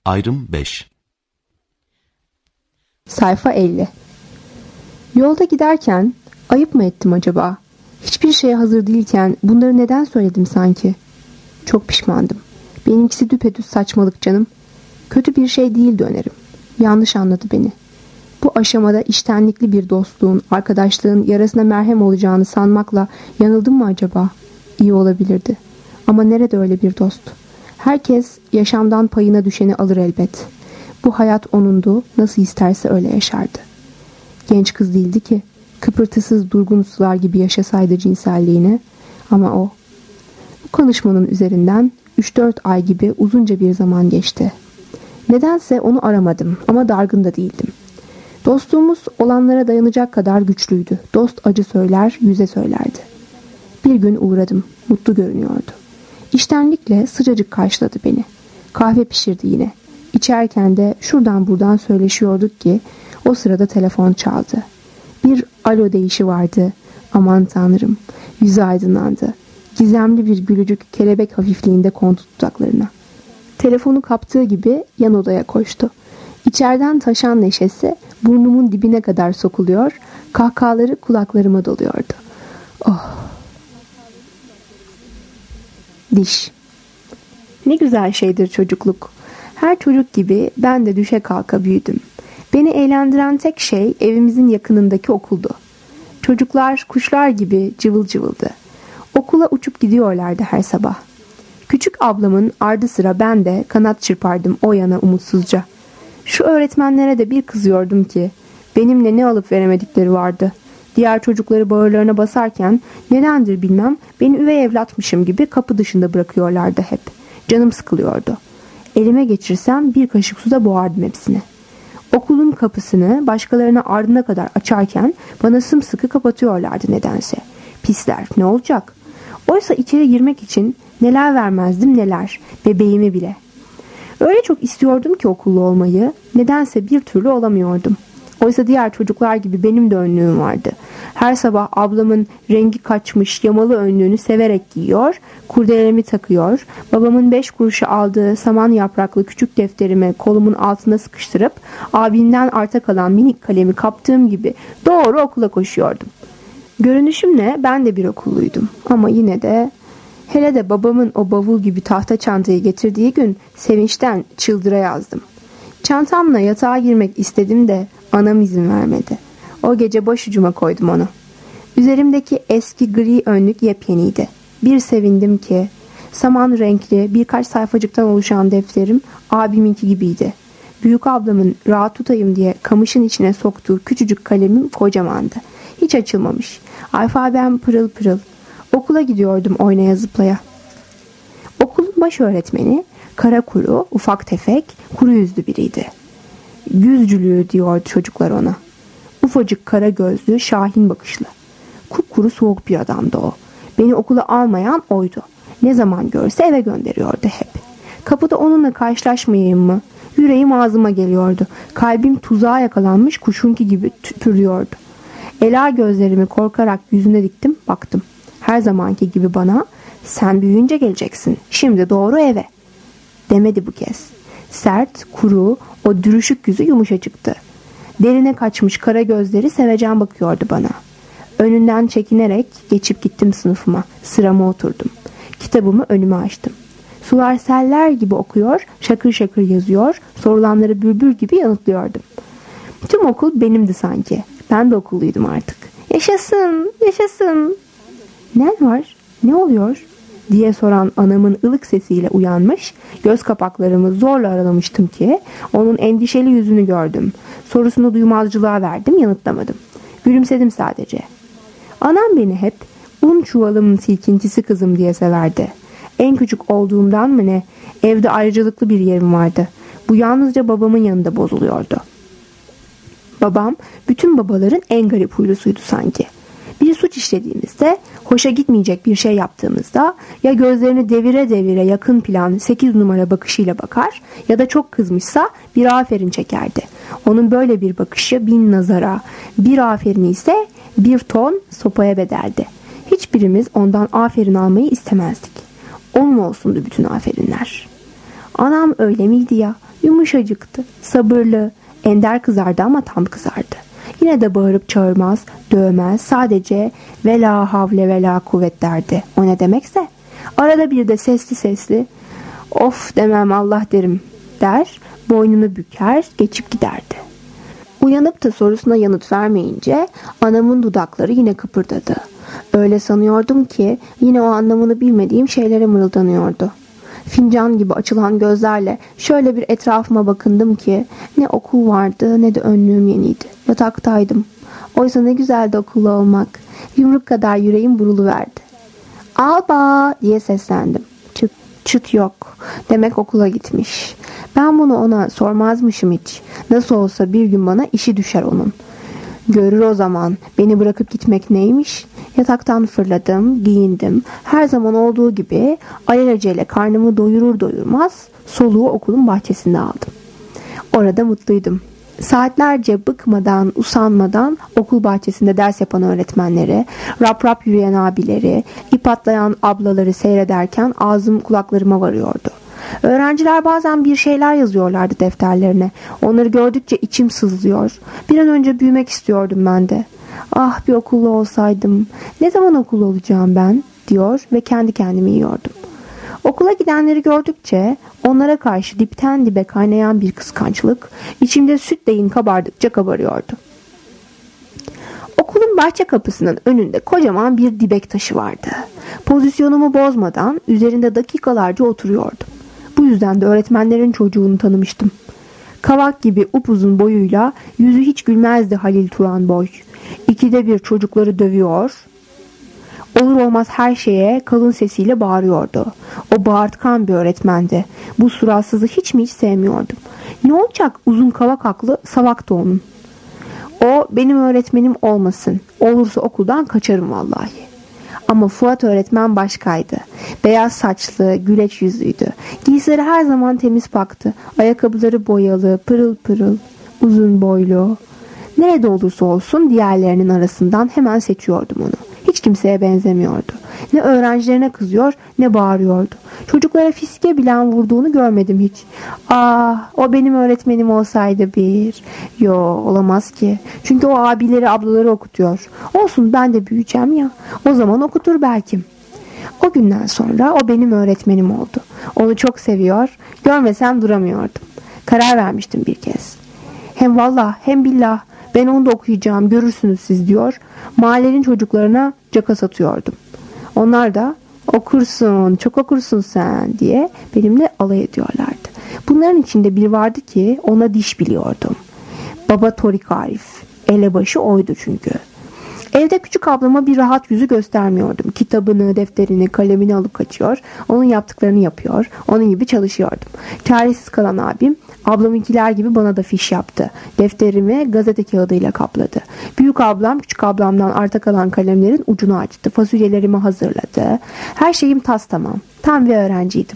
Ayrım 5. Sayfa 50. Yolda giderken ayıp mı ettim acaba? Hiçbir şeye hazır değilken bunları neden söyledim sanki? Çok pişmandım. Benimkisi düpedüz saçmalık canım. Kötü bir şey değildi önerim. Yanlış anladı beni. Bu aşamada içtenlikli bir dostluğun, arkadaşlığın yarasına merhem olacağını sanmakla yanıldım mı acaba? İyi olabilirdi. Ama nerede öyle bir dost? Herkes yaşamdan payına düşeni alır elbet. Bu hayat onundu, nasıl isterse öyle yaşardı. Genç kız değildi ki, kıpırtısız durgun sular gibi yaşasaydı cinselliğini. Ama o. Bu konuşmanın üzerinden 3-4 ay gibi uzunca bir zaman geçti. Nedense onu aramadım ama dargın da değildim. Dostluğumuz olanlara dayanacak kadar güçlüydü. Dost acı söyler, yüze söylerdi. Bir gün uğradım. Mutlu görünüyordu. İştenlikle sıcacık karşıladı beni. Kahve pişirdi yine. İçerken de şuradan buradan söyleşiyorduk ki o sırada telefon çaldı. Bir alo deyişi vardı. Aman tanrım. Yüzü aydınlandı. Gizemli bir gülücük kelebek hafifliğinde kondu dudaklarına. Telefonu kaptığı gibi yan odaya koştu. İçeriden taşan neşesi burnumun dibine kadar sokuluyor, kahkahaları kulaklarıma doluyordu. Oh! Diş. Ne güzel şeydir çocukluk. Her çocuk gibi ben de düşe kalka büyüdüm. Beni eğlendiren tek şey evimizin yakınındaki okuldu. Çocuklar kuşlar gibi cıvıl cıvıldı. Okula uçup gidiyorlardı her sabah. Küçük ablamın ardı sıra ben de kanat çırpardım o yana umutsuzca. Şu öğretmenlere de bir kızıyordum ki benimle ne alıp veremedikleri vardı. Diğer çocukları bağırlarına basarken nedendir bilmem beni üvey evlatmışım gibi kapı dışında bırakıyorlardı hep. Canım sıkılıyordu. Elime geçirsem bir kaşık suda boğardım hepsini. Okulun kapısını başkalarına ardına kadar açarken bana sımsıkı kapatıyorlardı nedense. Pisler, ne olacak? Oysa içeri girmek için neler vermezdim neler, bebeğimi bile. Öyle çok istiyordum ki okullu olmayı, nedense bir türlü olamıyordum. Oysa diğer çocuklar gibi benim de önlüğüm vardı. Her sabah ablamın rengi kaçmış yamalı önlüğünü severek giyiyor, kurdelemi takıyor, babamın 5 kuruşu aldığı saman yapraklı küçük defterimi kolumun altına sıkıştırıp abimden arta kalan minik kalemi kaptığım gibi doğru okula koşuyordum. Görünüşümle ben de bir okulluydum ama yine de, hele de babamın o bavul gibi tahta çantayı getirdiği gün sevinçten çıldıra yazdım. Çantamla yatağa girmek istedim de anam izin vermedi. O gece başucuma koydum onu. Üzerimdeki eski gri önlük yepyeniydi. Bir sevindim ki saman renkli birkaç sayfacıktan oluşan defterim abiminki gibiydi. Büyük ablamın rahat tutayım diye kamışın içine soktuğu küçücük kalemim kocamandı. Hiç açılmamış. Alfabem pırıl pırıl. Okula gidiyordum oynaya zıplaya. Okulun baş öğretmeni kara kuru, ufak tefek, kuru yüzlü biriydi. Yüzcülüğü diyordu çocuklar ona. Ufacık kara gözlü, şahin bakışlı. Kupkuru soğuk bir adamdı o. Beni okula almayan oydu. Ne zaman görse eve gönderiyordu hep. Kapıda onunla karşılaşmayayım mı? Yüreğim ağzıma geliyordu. Kalbim tuzağa yakalanmış kuşunki gibi tüpürüyordu. Ela gözlerimi korkarak yüzüne diktim, baktım. Her zamanki gibi bana, sen büyüyünce geleceksin, şimdi doğru eve demedi bu kez. Sert, kuru, o dürüşük yüzü yumuşacıktı. Derine kaçmış kara gözleri sevecen bakıyordu bana. Önünden çekinerek geçip gittim sınıfıma. Sırama oturdum. Kitabımı önüme açtım. Sular seller gibi okuyor, şakır şakır yazıyor, sorulanları bülbül gibi yanıtlıyordum. Tüm okul benimdi sanki. Ben de okulluydum artık. Yaşasın, yaşasın. Ne var? Ne oluyor? Diye soran anamın ılık sesiyle uyanmış, göz kapaklarımı zorla aralamıştım ki onun endişeli yüzünü gördüm. Sorusunu duymazcılığa verdim, yanıtlamadım. Gülümsedim sadece. Anam beni hep un çuvalımın silkintisi kızım diye severdi. En küçük olduğumdan mı ne, evde ayrıcalıklı bir yerim vardı. Bu yalnızca babamın yanında bozuluyordu. Babam bütün babaların en garip huylusuydu sanki. Bir suç işlediğimizde, hoşa gitmeyecek bir şey yaptığımızda ya gözlerini devire devire yakın plan 8 numara bakışıyla bakar ya da çok kızmışsa bir aferin çekerdi. Onun böyle bir bakışı 1000 nazara, bir aferini ise 1 ton sopaya bedeldi. Hiçbirimiz ondan aferin almayı istemezdik. Onun olsundu bütün aferinler. Anam öyle miydi ya? Yumuşacıktı, sabırlı, ender kızardı ama tam kızardı. Yine de bağırıp çağırmaz, dövmez, sadece vela havle vela kuvvet derdi. O ne demekse. Arada bir de sesli sesli of demem Allah derim der, boynunu büker, geçip giderdi. Uyanıp da sorusuna yanıt vermeyince anamın dudakları yine kıpırdadı. Öyle sanıyordum ki yine o anlamını bilmediğim şeylere mırıldanıyordu. Fincan gibi açılan gözlerle şöyle bir etrafıma bakındım ki ne okul vardı ne de önlüğüm yeniydi. Yataktaydım. Oysa ne güzeldi okulda olmak. Yumruk kadar yüreğim buruluverdi. Alba diye seslendim. Çıt çıt yok. Demek okula gitmiş. Ben bunu ona sormazmışım hiç. Nasıl olsa bir gün bana işi düşer onun. Görür o zaman beni bırakıp gitmek neymiş. Yataktan fırladım, giyindim. Her zaman olduğu gibi alelacele karnımı doyurur doyurmaz soluğu okulun bahçesinde aldım. Orada mutluydum. Saatlerce bıkmadan, usanmadan okul bahçesinde ders yapan öğretmenleri, rap rap yürüyen abileri, ip atlayan ablaları seyrederken ağzım kulaklarıma varıyordu. Öğrenciler bazen bir şeyler yazıyorlardı defterlerine. Onları gördükçe içim sızlıyor. Bir an önce büyümek istiyordum ben de. Ah bir okullu olsaydım. Ne zaman okul olacağım ben? Diyor ve kendi kendimi yiyordum. Okula gidenleri gördükçe onlara karşı dipten dibe kaynayan bir kıskançlık içimde sütleyin kabardıkça kabarıyordu. Okulun bahçe kapısının önünde kocaman bir dibek taşı vardı. Pozisyonumu bozmadan üzerinde dakikalarca oturuyordum. Bu yüzden de öğretmenlerin çocuğunu tanımıştım. Kavak gibi upuzun boyuyla yüzü hiç gülmezdi Halil Turan boy. İkide bir çocukları dövüyor, olur olmaz her şeye kalın sesiyle bağırıyordu. O bağırtkan bir öğretmendi. Bu suratsızı hiç mi hiç sevmiyordum. Ne olacak uzun kavak aklı salak da onun. O benim öğretmenim olmasın. Olursa okuldan kaçarım vallahi. Ama Fuat öğretmen başkaydı. Beyaz saçlı, güleç yüzlüydü. Giysileri her zaman temiz paktı. Ayakkabıları boyalı, pırıl pırıl, uzun boylu. Nerede olursa olsun diğerlerinin arasından hemen seçiyordum onu. Hiç kimseye benzemiyordu. Ne öğrencilerine kızıyor ne bağırıyordu. Çocuklara fiske bilen vurduğunu görmedim hiç. Ah o benim öğretmenim olsaydı bir. Yo olamaz ki. Çünkü o abileri ablaları okutuyor. Olsun ben de büyüyeceğim ya. O zaman okutur belki. O günden sonra o benim öğretmenim oldu. Onu çok seviyor. Görmesem duramıyordum. Karar vermiştim bir kez. Hem vallah hem billah ben onu da okuyacağım görürsünüz siz diyor. Mahallenin çocuklarına caka satıyordum. Onlar da okursun çok okursun sen diye benimle alay ediyorlardı. Bunların içinde biri vardı ki ona diş biliyordum. Baba Torik Arif. Elebaşı oydu çünkü. Evde küçük ablama bir rahat yüzü göstermiyordum. Kitabını, defterini, kalemini alıp kaçıyor. Onun yaptıklarını yapıyor. Onun gibi çalışıyordum. Çaresiz kalan abim ablamınkiler gibi bana da fiş yaptı. Defterimi gazete kağıdıyla kapladı. Büyük ablam küçük ablamdan arta kalan kalemlerin ucunu açtı. Fasulyelerimi hazırladı. Her şeyim tas tamam. Tam bir öğrenciydim.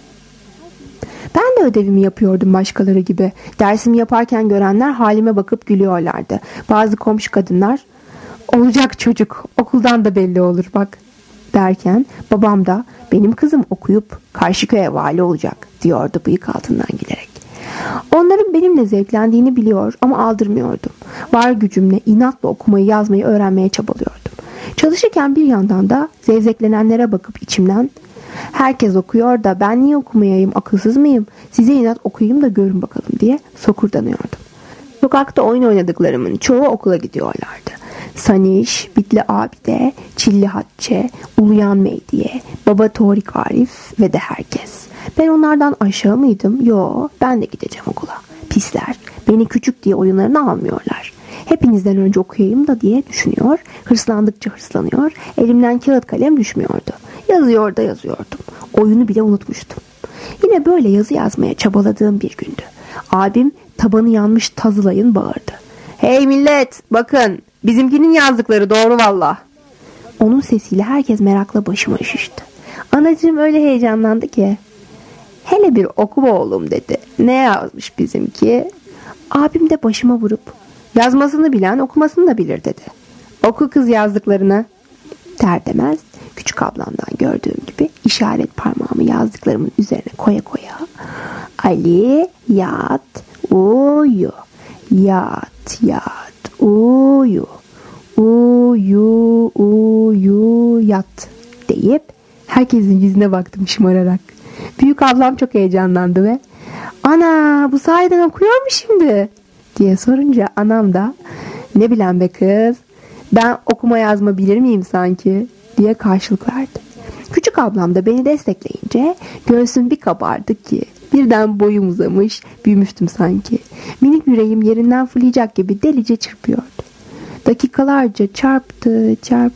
Ben de ödevimi yapıyordum başkaları gibi. Dersimi yaparken görenler halime bakıp gülüyorlardı. Bazı komşu kadınlar olacak çocuk okuldan da belli olur bak derken babam da benim kızım okuyup Karşıyaka'ya vali olacak diyordu bıyık altından gülerek. Onların benimle zevklendiğini biliyor ama aldırmıyordum. Var gücümle inatla okumayı yazmayı öğrenmeye çabalıyordum. Çalışırken bir yandan da zevzeklenenlere bakıp içimden herkes okuyor da ben niye okumayayım akılsız mıyım size inat okuyayım da görün bakalım diye sokurdanıyordum. Sokakta oyun oynadıklarımın çoğu okula gidiyorlardı. Saniş, Bitli Abide, Çilli Hatçe, Uluyan Meydiye, Baba Torik Arif ve de herkes. Ben onlardan aşağı mıydım? Yo, ben de gideceğim okula. Pisler, beni küçük diye oyunlarını almıyorlar. Hepinizden önce okuyayım da diye düşünüyor, hırslandıkça hırslanıyor, elimden kağıt kalem düşmüyordu. Yazıyor da yazıyordum. Oyunu bile unutmuştum. Yine böyle yazı yazmaya çabaladığım bir gündü. Abim tabanı yanmış tazılayın bağırdı. Hey millet bakın bizimkinin yazdıkları doğru valla. Onun sesiyle herkes merakla başıma üşüştü. Anacığım öyle heyecanlandı ki. Hele bir oku oğlum dedi. Ne yazmış bizimki? Abim de başıma vurup yazmasını bilen okumasını da bilir dedi. Oku kız yazdıklarını. Der demez Küçük ablamdan gördüğüm gibi işaret parmağımı yazdıklarımın üzerine koya koya Ali yat uyu, yat yat uyu, uyu uyu yat deyip herkesin yüzüne baktım şımararak. Büyük ablam çok heyecanlandı ve "Ana, bu sahiden okuyor mu şimdi?" diye sorunca anam da "Ne bilen be kız, ben okuma yazma bilir miyim sanki?" diye karşılık verdi. Küçük ablam da beni destekleyince göğsüm bir kabardı ki birden boyum uzamış, büyümüştüm sanki. Minik yüreğim yerinden fırlayacak gibi delice çırpıyordu. Dakikalarca çarptı.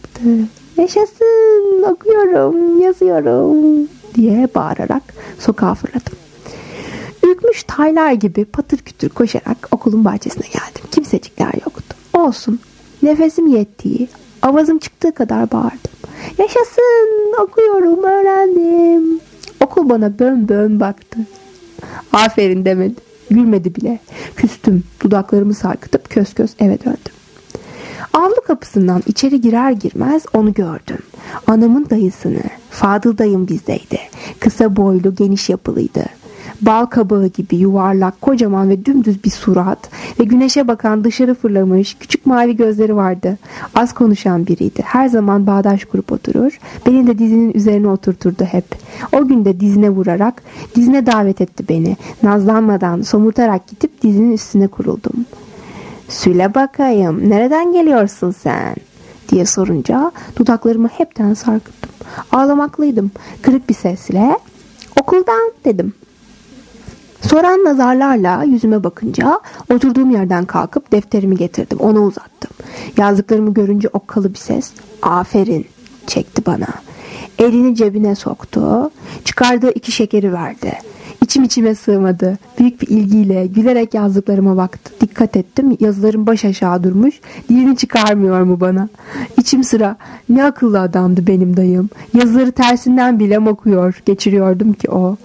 "Yaşasın, okuyorum, yazıyorum" diye bağırarak sokağa fırladım. Ürkmüş taylar gibi patır kütür koşarak okulun bahçesine geldim. Kimsecikler yoktu. Olsun, nefesim yettiği, avazım çıktığı kadar bağırdım. "Yaşasın, okuyorum, öğrendim." Okul bana bön bön baktı. Aferin demedi, gülmedi bile. Küstüm, dudaklarımı sarkıtıp kös kös eve döndüm. Avlu kapısından içeri girer girmez onu gördüm. Anamın dayısını, Fadıl dayım bizdeydi. Kısa boylu, geniş yapılıydı. Bal kabağı gibi yuvarlak, kocaman ve dümdüz bir surat ve güneşe bakan, dışarı fırlamış küçük mavi gözleri vardı. Az konuşan biriydi. Her zaman bağdaş kurup oturur. Beni de dizinin üzerine oturturdu hep. O gün de dizine vurarak dizine davet etti beni. Nazlanmadan, somurtarak gidip dizinin üstüne kuruldum. "Söyle bakayım, nereden geliyorsun sen?" diye sorunca dudaklarımı hepten sarkıttım. Ağlamaklıydım. Kırık bir sesle "Okuldan" dedim. Soran nazarlarla yüzüme bakınca oturduğum yerden kalkıp defterimi getirdim. Ona uzattım. Yazdıklarımı görünce okkalı bir ses "Aferin" çekti bana. Elini cebine soktu. Çıkardığı 2 şekeri verdi. İçim içime sığmadı. Büyük bir ilgiyle gülerek yazdıklarıma baktı. Dikkat ettim. Yazılarım baş aşağı durmuş. Dilini çıkarmıyor mu bana? İçim sıra ne akıllı adamdı benim dayım. Yazıları tersinden bile okuyor. Geçiriyordum ki o.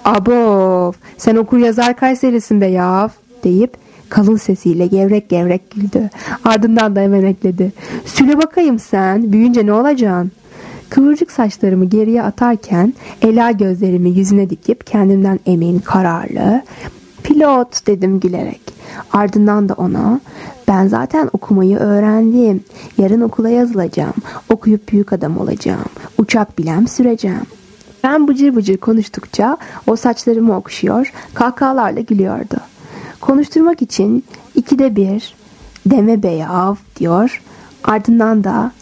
"Abo, sen okur yazar Kayserisin be yav" deyip kalın sesiyle gevrek gevrek güldü. Ardından da hemen ekledi. "Söyle bakayım sen, büyüyünce ne olacaksın?" Kıvırcık saçlarımı geriye atarken ela gözlerimi yüzüne dikip kendimden emin, kararlı "Pilot" dedim gülerek. Ardından da ona "Ben zaten okumayı öğrendim. Yarın okula yazılacağım. Okuyup büyük adam olacağım. Uçak bilem süreceğim." Ben bıcır bıcır konuştukça o saçlarımı okşuyor, kahkahalarla gülüyordu. Konuşturmak için 2'de 1 "Deme be yav" diyor. Ardından da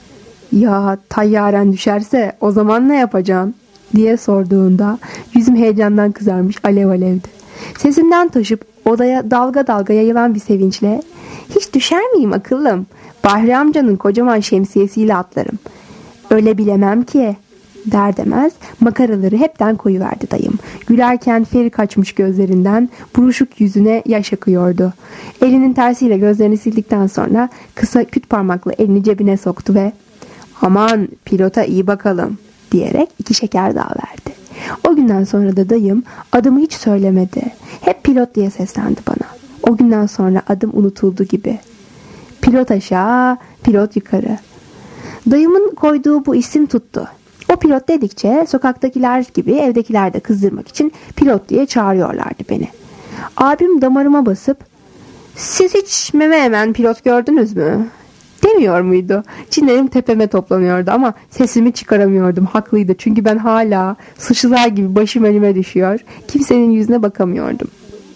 "Ya tayyaren düşerse o zaman ne yapacaksın?" diye sorduğunda yüzüm heyecandan kızarmış, alev alevdi. Sesimden taşıp odaya dalga dalga yayılan bir sevinçle "Hiç düşer miyim akıllım? Bahri amcanın kocaman şemsiyesiyle atlarım." "Öyle bilemem ki" der demez makaraları hepten koyuverdi dayım. Gülerken feri kaçmış gözlerinden, buruşuk yüzüne yaş akıyordu. Elinin tersiyle gözlerini sildikten sonra kısa küt parmaklı elini cebine soktu ve "Aman, pilota iyi bakalım" diyerek 2 şeker daha verdi. O günden sonra da dayım adımı hiç söylemedi. Hep pilot diye seslendi bana. O günden sonra adım unutuldu gibi. Pilot aşağı, pilot yukarı. Dayımın koyduğu bu isim tuttu. O pilot dedikçe sokaktakiler gibi evdekiler de kızdırmak için pilot diye çağırıyorlardı beni. Abim damarıma basıp "Siz hiç meme emen pilot gördünüz mü?" demiyor muydu? Çinlerim tepeme toplanıyordu ama sesimi çıkaramıyordum. Haklıydı, çünkü ben hala suçlular gibi başım önüme düşüyor. Kimsenin yüzüne bakamıyordum.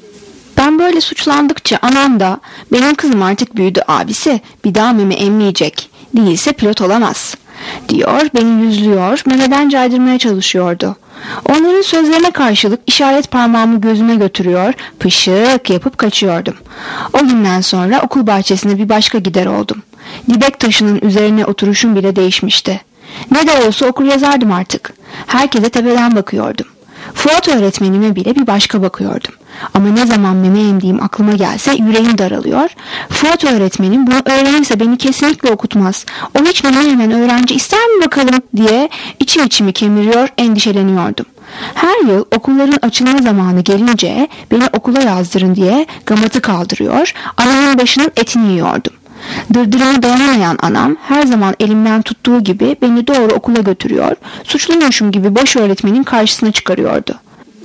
Ben böyle suçlandıkça anam da "Benim kızım artık büyüdü abisi, bir daha meme emmeyecek, değilse pilot olamaz" diyor, beni yüzlüyor, memeden caydırmaya çalışıyordu. Onların sözlerine karşılık işaret parmağımı gözüme götürüyor, pışık yapıp kaçıyordum. O günden sonra okul bahçesine bir başka gider oldum. Dibek taşının üzerine oturuşum bile değişmişti. Ne de olsa okur yazardım artık. Herkese tepeden bakıyordum. Fuat öğretmenime bile bir başka bakıyordum. Ama ne zaman meme emdiğim aklıma gelse yüreğim daralıyor. Fuat öğretmenim bunu öğrenirse beni kesinlikle okutmaz. O hiç meme emen öğrenci ister mi bakalım diye içim içimi kemiriyor, endişeleniyordum. Her yıl okulların açılma zamanı gelince beni okula yazdırın diye gamatı kaldırıyor, anamın başının etini yiyordum. Dırdırıma dayanamayan anam her zaman elimden tuttuğu gibi beni doğru okula götürüyor, suçluymuşum gibi baş öğretmenin karşısına çıkarıyordu.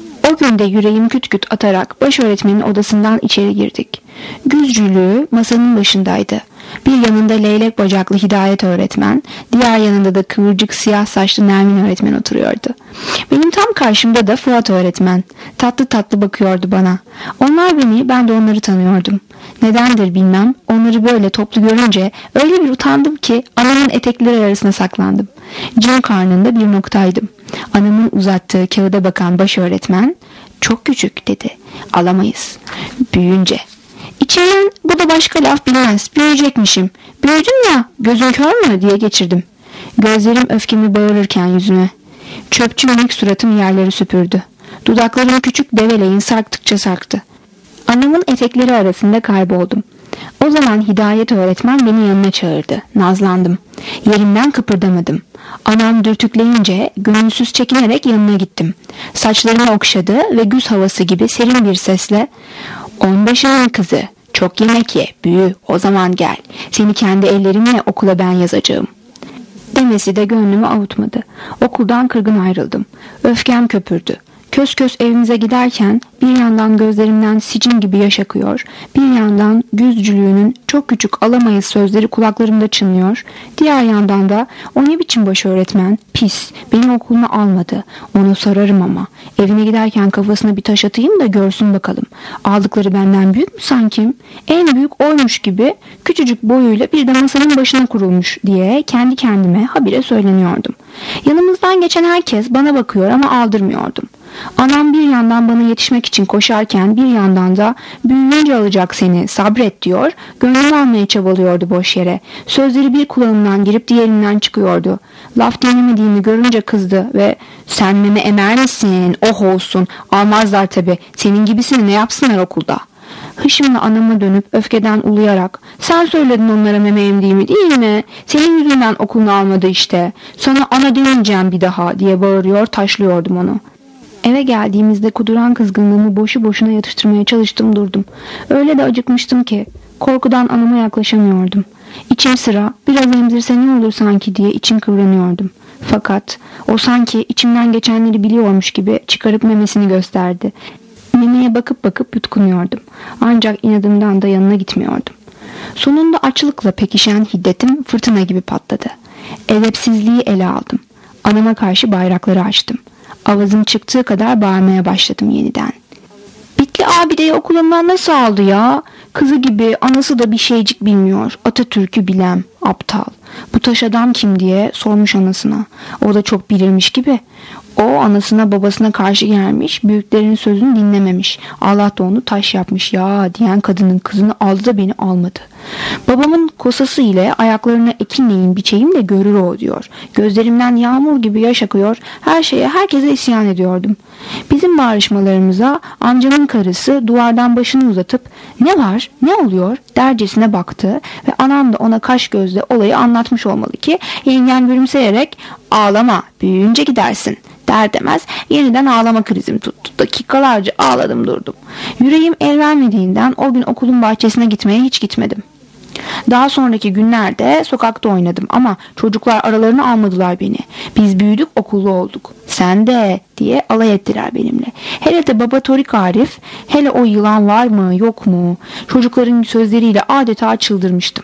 O gün de yüreğim küt küt atarak baş öğretmenin odasından içeri girdik. Güzcülüğü masanın başındaydı. Bir yanında leylek bacaklı Hidayet öğretmen, diğer yanında da kıvırcık siyah saçlı Nermin öğretmen oturuyordu. Benim tam karşımda da Fuat öğretmen. Tatlı tatlı bakıyordu bana. Onlar beni, ben de onları tanıyordum. Nedendir bilmem, onları böyle toplu görünce öyle bir utandım ki anamın etekleri arasına saklandım. Cin karnında bir noktaydım. Anamın uzattığı kağıda bakan baş öğretmen, "Çok küçük," dedi. "Alamayız. Büyüyünce." İçimden, "Bu da başka laf bilmez. Büyüyecekmişim. Büyüdüm ya, gözün kör mü?" diye geçirdim. Gözlerim öfkemi bağırırken yüzüme. Çöpçü minik suratım yerleri süpürdü. Dudaklarım küçük develeğin sarktıkça sarktı. Anamın etekleri arasında kayboldum. O zaman Hidayet öğretmen beni yanına çağırdı. Nazlandım. Yerimden kıpırdamadım. Anam dürtükleyince gönülsüz çekinerek yanına gittim. Saçlarımı okşadı ve güz havası gibi serin bir sesle, "Onbaşının kızı, çok yemek ye, büyü, o zaman gel. Seni kendi ellerimle okula ben yazacağım." Demesi de gönlümü avutmadı. Okuldan kırgın ayrıldım. Öfkem köpürdü. Kös kös evimize giderken bir yandan gözlerimden sicin gibi yaş akıyor, bir yandan güzcülüğünün "çok küçük alamayız" sözleri kulaklarımda çınlıyor, diğer yandan da "O ne biçim baş öğretmen, pis, beni okuluna almadı, onu sorarım ama, evine giderken kafasına bir taş atayım da görsün bakalım, aldıkları benden büyük mü sanki, en büyük oymuş gibi küçücük boyuyla bir de masanın başına kurulmuş" diye kendi kendime habire söyleniyordum. Yanımızdan geçen herkes bana bakıyor ama aldırmıyordum. Anam bir yandan bana yetişmek için koşarken bir yandan da "Büyüyünce alacak seni, sabret" diyor, gönlümü almaya çabalıyordu boş yere. Sözleri bir kulağımdan girip diğerinden çıkıyordu. Laf dinlemediğimi görünce kızdı ve "Sen meme emer misin? Oh olsun, almazlar tabii, senin gibisini ne yapsınlar okulda?" Hışımla anama dönüp öfkeden uluyarak "Sen söyledin onlara meme emdiğimi değil mi? Senin yüzünden okulunu almadı işte. Sana ana demeyeceğim bir daha" diye bağırıyor, taşlıyordum onu. Eve geldiğimizde kuduran kızgınlığımı boşu boşuna yatıştırmaya çalıştım durdum. Öyle de acıkmıştım ki korkudan anama yaklaşamıyordum. İçim sıra biraz emzirse ne olur sanki diye içim kıvranıyordum. Fakat o sanki içimden geçenleri biliyormuş gibi çıkarıp memesini gösterdi. Memeye bakıp bakıp yutkunuyordum. Ancak inadımdan da yanına gitmiyordum. Sonunda açlıkla pekişen hiddetim fırtına gibi patladı. Edepsizliği ele aldım. Anama karşı bayrakları açtım. Avazım çıktığı kadar bağırmaya başladım yeniden. "Bitli abideyi okulundan nasıl aldı ya? Kızı gibi, anası da bir şeycik bilmiyor. Atatürk'ü bilem, aptal. Bu taş adam kim?" diye sormuş anasına. O da çok bilirmiş gibi. O anasına babasına karşı gelmiş, büyüklerin sözünü dinlememiş. Allah da onu taş yapmış ya diyen kadının kızını aldı da beni almadı. Babamın kosası ile ayaklarına ekinleyin biçeyim de görür o diyor. Gözlerimden yağmur gibi yaş akıyor, her şeye herkese isyan ediyordum. Bizim bağırışmalarımıza amcamın karısı duvardan başını uzatıp "Ne var, ne oluyor?" dercesine baktı ve anam da ona kaş gözle olayı anlatmış olmalı ki yengem gülümseyerek "Ağlama, büyüyünce gidersin" der demez yeniden ağlama krizim tuttu. Dakikalarca ağladım durdum. Yüreğim el vermediğinden o gün okulun bahçesine gitmeye hiç gitmedim. Daha sonraki günlerde sokakta oynadım ama çocuklar aralarına almadılar beni. Biz büyüdük, okullu olduk. "Sen de" diye alay ettiler benimle. Hele de baba Torik Arif, hele o yılan var mı yok mu? Çocukların sözleriyle adeta çıldırmıştım.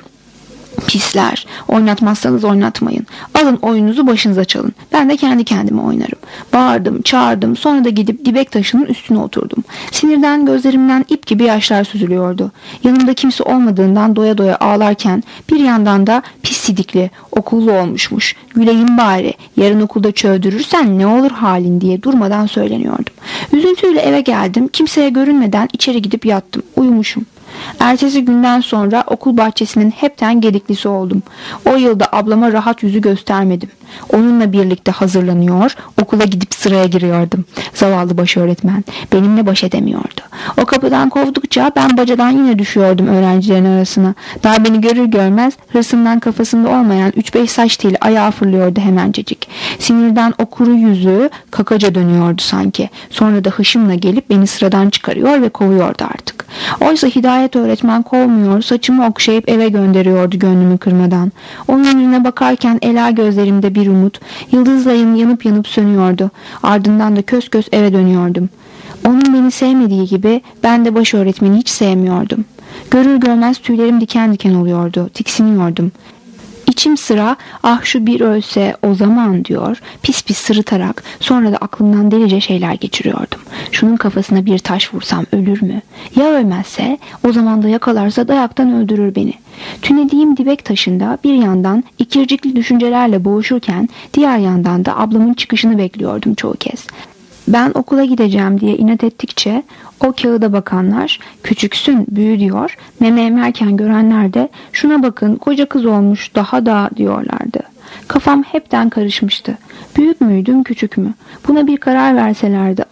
"Pisler, oynatmazsanız oynatmayın. Alın oyununuzu başınıza çalın. Ben de kendi kendime oynarım." Bağırdım, çağırdım. Sonra da gidip dibek taşının üstüne oturdum. Sinirden gözlerimden ip gibi yaşlar süzülüyordu. Yanımda kimse olmadığından doya doya ağlarken bir yandan da "Pis sidikli, okullu olmuşmuş. Güleyim bari. Yarın okulda çövdürürsen ne olur halin" diye durmadan söyleniyordum. Üzüntüyle eve geldim. Kimseye görünmeden içeri gidip yattım. Uyumuşum. Ertesi günden sonra okul bahçesinin hepten gediklisi oldum. O yılda ablama rahat yüzü göstermedim. Onunla birlikte hazırlanıyor, okula gidip sıraya giriyordum. Zavallı baş öğretmen benimle baş edemiyordu. O kapıdan kovdukça ben bacadan yine düşüyordum öğrencilerin arasına. Daha beni görür görmez hırsından kafasında olmayan 3-5 saç teli ayağa fırlıyordu hemencecik. Sinirden o kuru yüzü kakaca dönüyordu sanki. Sonra da hışımla gelip beni sıradan çıkarıyor ve kovuyordu artık. Oysa Hidayet öğretmen kovmuyor, saçımı okşayıp eve gönderiyordu gönlümü kırmadan. Onun yüzüne bakarken ela gözlerimde bir umut, yıldızlayım yanıp yanıp sönüyordu. Ardından da kös kös eve dönüyordum. Onun beni sevmediği gibi ben de baş öğretmeni hiç sevmiyordum. Görür görmez tüylerim diken diken oluyordu, tiksiniyordum. İçim sıra ah şu bir ölse o zaman diyor, pis pis sırıtarak sonra da aklımdan delice şeyler geçiriyordum. Şunun kafasına bir taş vursam ölür mü? Ya ölmezse? O zaman da yakalarsa dayaktan öldürür beni. Tünediğim dibek taşında bir yandan ikircikli düşüncelerle boğuşurken diğer yandan da ablamın çıkışını bekliyordum çoğu kez. Ben okula gideceğim diye inat ettikçe o kağıda bakanlar küçüksün büyü diyor, meme emerken görenler de şuna bakın koca kız olmuş daha da diyorlardı. Kafam hepten karışmıştı. Büyük müydüm küçük mü? Buna bir karar verselerdi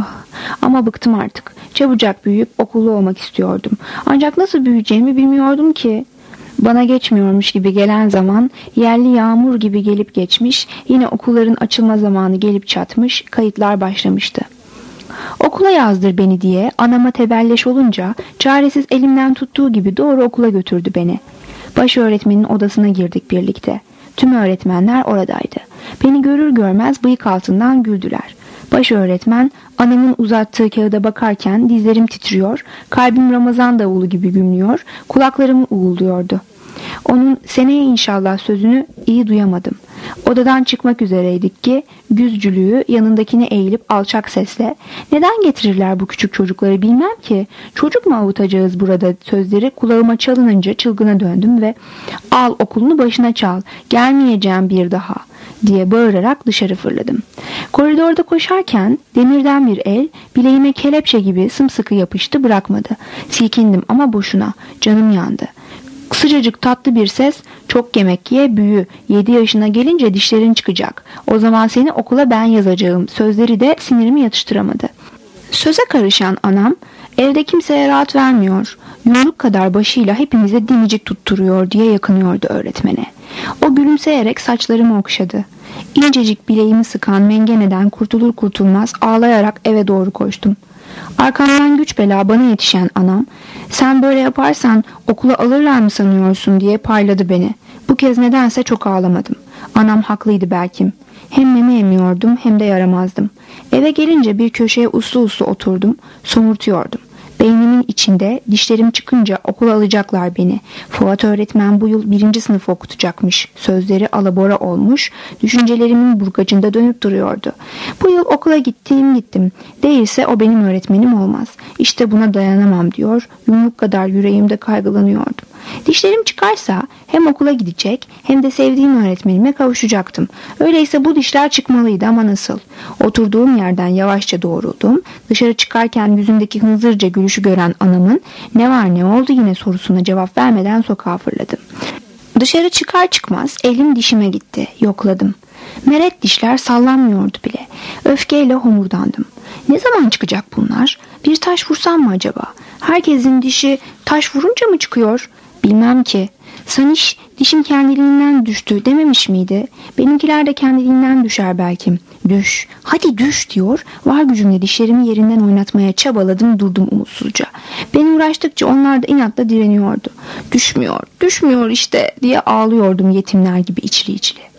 ama bıktım artık. Çabucak büyüyüp okullu olmak istiyordum. Ancak nasıl büyüyeceğimi bilmiyordum ki. Bana geçmiyormuş gibi gelen zaman yerli yağmur gibi gelip geçmiş, yine okulların açılma zamanı gelip çatmış, kayıtlar başlamıştı. Okula yazdır beni diye anama tebelleş olunca çaresiz elimden tuttuğu gibi doğru okula götürdü beni. Baş öğretmenin odasına girdik birlikte. Tüm öğretmenler oradaydı. Beni görür görmez bıyık altından güldüler. Baş öğretmen anamın uzattığı kağıda bakarken dizlerim titriyor, kalbim Ramazan davulu gibi gümlüyor, kulaklarımı uğulduyordu. Onun seneye inşallah sözünü iyi duyamadım. Odadan çıkmak üzereydik ki güzcülüğü yanındakine eğilip alçak sesle "Neden getirirler bu küçük çocukları bilmem ki. Çocuk mu avutacağız burada?" sözleri kulağıma çalınınca çılgına döndüm ve "Al okulunu başına çal, gelmeyeceğim bir daha." diye bağırarak dışarı fırladım. Koridorda koşarken demirden bir el bileğime kelepçe gibi sımsıkı yapıştı, bırakmadı. Silkindim ama boşuna, canım yandı. Sıcacık tatlı bir ses, "Çok yemek ye, büyü, 7 yaşına gelince dişlerin çıkacak. O zaman seni okula ben yazacağım." sözleri de sinirimi yatıştıramadı. Söze karışan anam, evde kimseye rahat vermiyor, yumruk kadar başıyla hepimize dimicik tutturuyor diye yakınıyordu öğretmene. O gülümseyerek saçlarımı okşadı. İncecik bileğimi sıkan mengeneden kurtulur kurtulmaz ağlayarak eve doğru koştum. Arkamdan güç bela bana yetişen anam, "Sen böyle yaparsan okula alırlar mı sanıyorsun?" diye payladı beni. Bu kez nedense çok ağlamadım. Anam haklıydı belki. Hem meme emiyordum hem de yaramazdım. Eve gelince bir köşeye uslu uslu oturdum, somurtuyordum. Beynimin içinde dişlerim çıkınca okula alacaklar beni. Fuat öğretmen bu yıl 1. sınıf okutacakmış. Sözleri alabora olmuş, düşüncelerimin burgacında dönüp duruyordu. Bu yıl okula gittim. Değilse o benim öğretmenim olmaz. İşte buna dayanamam diyor, yumruk kadar yüreğimde kaygılanıyordum. Dişlerim çıkarsa hem okula gidecek hem de sevdiğim öğretmenime kavuşacaktım. Öyleyse bu dişler çıkmalıydı ama nasıl? Oturduğum yerden yavaşça doğruldum. Dışarı çıkarken yüzümdeki hınzırca gülüşü gören anamın "Ne var ne oldu yine?" sorusuna cevap vermeden sokağa fırladım. Dışarı çıkar çıkmaz elim dişime gitti. Yokladım. Meret dişler sallanmıyordu bile. Öfkeyle homurdandım. Ne zaman çıkacak bunlar? Bir taş vursam mı acaba? Herkesin dişi taş vurunca mı çıkıyor? Bilmem ki. Saniş dişim kendiliğinden düştü dememiş miydi? Benimkiler de kendiliğinden düşer belki. Düş, hadi düş diyor. Var gücümle dişlerimi yerinden oynatmaya çabaladım, durdum umutsuzca. Ben uğraştıkça onlar da inatla direniyordu. Düşmüyor işte diye ağlıyordum yetimler gibi içli içli.